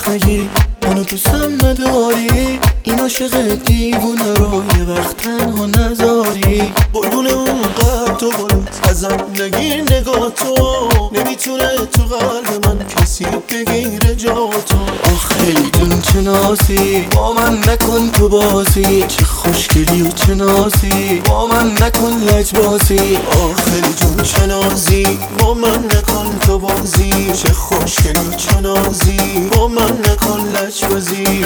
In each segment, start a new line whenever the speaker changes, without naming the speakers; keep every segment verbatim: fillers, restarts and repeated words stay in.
نگی، منو دوستم نداری، این عاشق دیوونه رو یه وقت تنها نذاری. قربون اون قلب تو بالا ازم نگیر، نگاه تو نمیتونه تو قلب من کسی بگیره جا تو. خیلی جون چه نازی، با من نکن تو بازی، چه خوشگلی و چه نازی، با من نکن لجبازی. خیلی جون چه نازی، با من نکن تو بازی، چه خوشگلی و چه نازی، با من نکن لجبازی.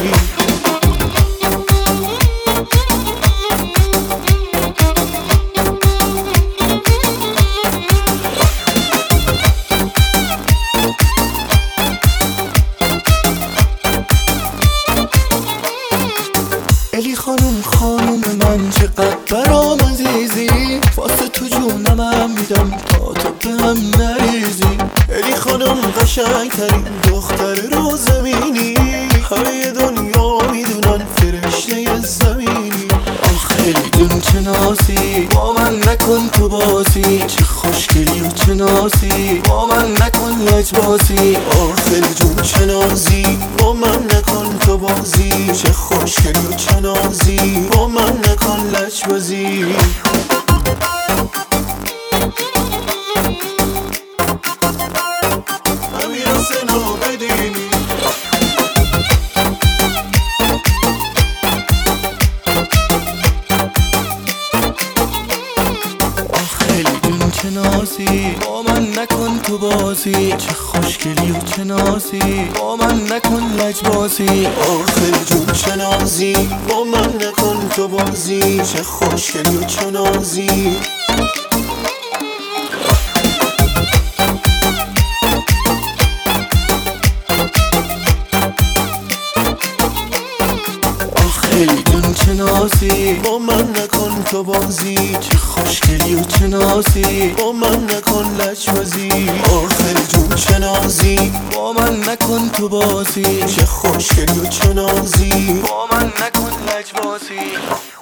الی خانوم خانوم من چقدر برام عزیزی، واسه تو جونم میدم تا تو به هم نریزی. الی خانوم قشنگ ترین دختر رو زمینی، همه دنیا میدونن فرشته زمینی. خیلی جون چه نازی، با من نکن تو بازی، چه خوشگلی و چه نازی، با من نکن لجبازی. خیلی جون چه نازی، با من نکن تو بازی، چه خوشگلی و چه نازی، با من نکن لجبازی. امیر حسین عابدینی. خیلی جون چه نازی، با من نکن تو بازی، چه خوشگلی و چه نازی، با من نکن لجبازی. خیلی جون چه نازی، با من نکن تو بازی، چه خوشگلی و چه نازی. خیلی جون چه نازی، با من نکن تو بازی، چه خوشگلی و چه نازی، با من نکن لجبازی. خیلی جون چه نازی، با من نکن تو بازی، چه خوشگلی و چه نازی، با من نکن لجبازی.